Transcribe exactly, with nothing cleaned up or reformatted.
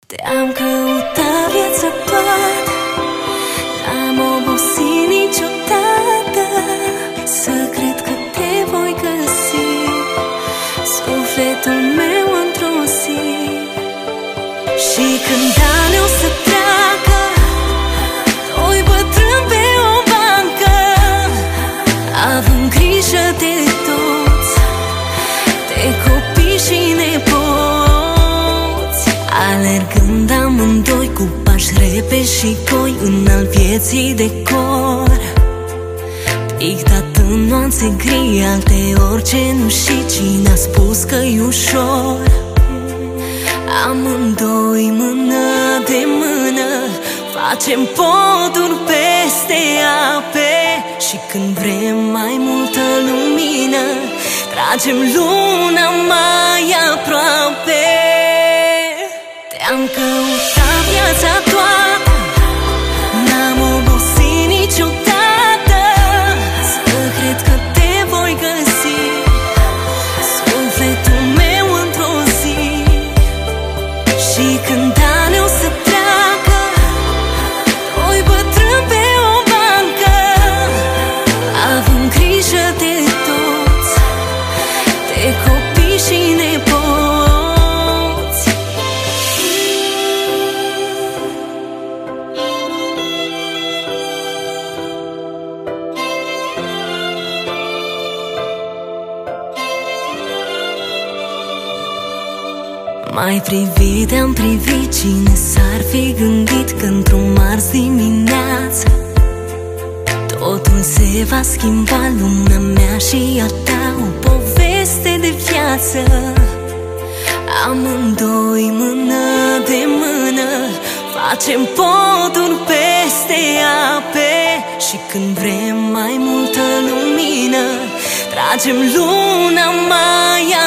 Te-am căutat viața toată, n-am obosit niciodată să cred că te voi găsi, sufletul meu într-o zi. Și când anii o să treacă, doi bătrâni pe o bancă, având grijă de toți, de copii și nepoți, alergând amândoi cu pași repezi și coi în al vieții decor, pictat în nuanțe gri, alteori cenușii. Cine a spus că-i ușor? Amândoi mână de mână facem poduri peste ape, și când vrem mai multă lumină, tragem luna mai aproape. Te-am căutat viața toată, n-am obosit niciodată să cred că te voi găsi, sufletul meu într-o zi. Și când anii o să treacă, doi bătrâni pe o bancă, având grijă de toți, de copii și nepoți. Mai privit, am privit, cine s-ar fi gândit că într-o marți dimineață totul se va schimba, lumea mea și a ta, o poveste de viață. Amândoi mână de mână facem poduri peste ape, și când vrem mai multă lumină, tragem luna mai